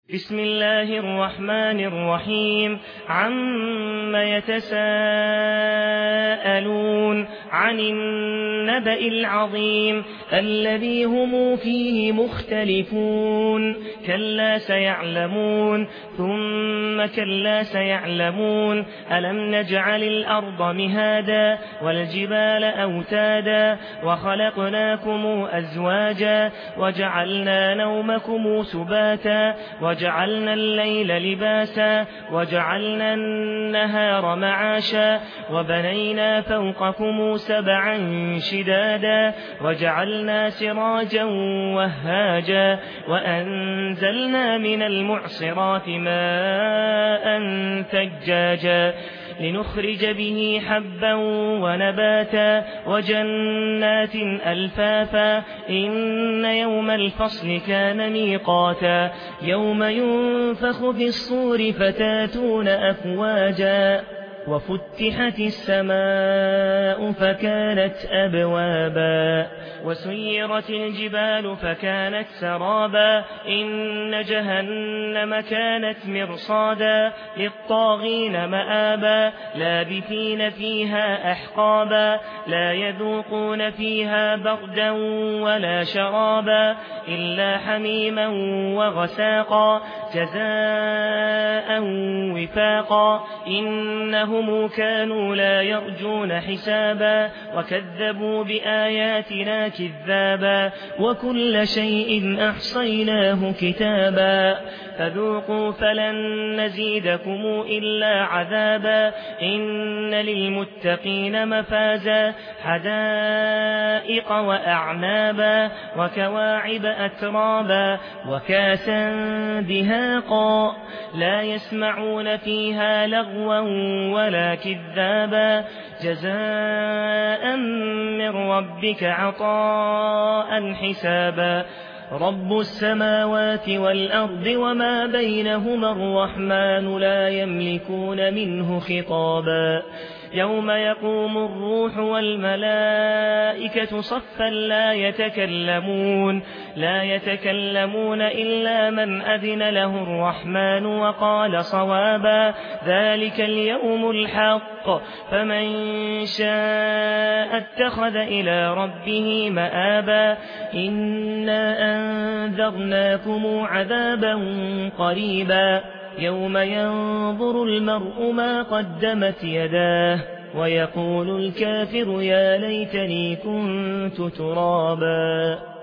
بسم الله الرحمن الرحيم عما يتساءلون عن النبأ العظيم الذي هم فيه مختلفون كلا سيعلمون ثم كلا سيعلمون ألم نجعل الأرض مهادا والجبال أوتادا وخلقناكم أزواجا وجعلنا نومكم سباتا وجعلنا الليل لباسا وجعلنا النهار معاشا وبنينا فوقكم سبعا شدادا وجعلنا سراجا وهاجا وأنزلنا من المعصرات ماء ثجاجا لنخرج به حبا ونباتا وجنات ألفافا إن يوم الفصل كان ميقاتا يوم ينفخ في الصور فتاتون أفواجا وفتحت السماء فكانت أبوابا وسيرت الجبال فكانت سرابا إن جهنم كانت مرصادا للطاغين مآبا لابثين فيها أحقابا لا يذوقون فيها بردا ولا شرابا إلا حميما وغساقا جزاء وفاقا إنهم كانوا لا يرجون حسابا وكذبوا بآياتنا كذابا وكل شيء أحصيناه كتابا فذوقوا فلن نزيدكم إلا عذابا إن للمتقين مفازا حدائق وأعنابا وكواعب أترابا وكاسا دهاقا لا يسمعون فيها لغوا ولا كذابا جزاء من ربك عطاء حسابا رب السماوات والأرض وما بينهما الرحمن لا يملكون منه خطابا يوم يقوم الروح والملائكة صفا لا يتكلمون إلا من أذن له الرحمن وقال صوابا ذلك اليوم الحق فمن شاء اتخذ إلى ربه مآبا إنا أنذرناكم عذابا قريبا يوم ينظر المرء ما قدمت يداه ويقول الكافر يا ليتني كنت ترابا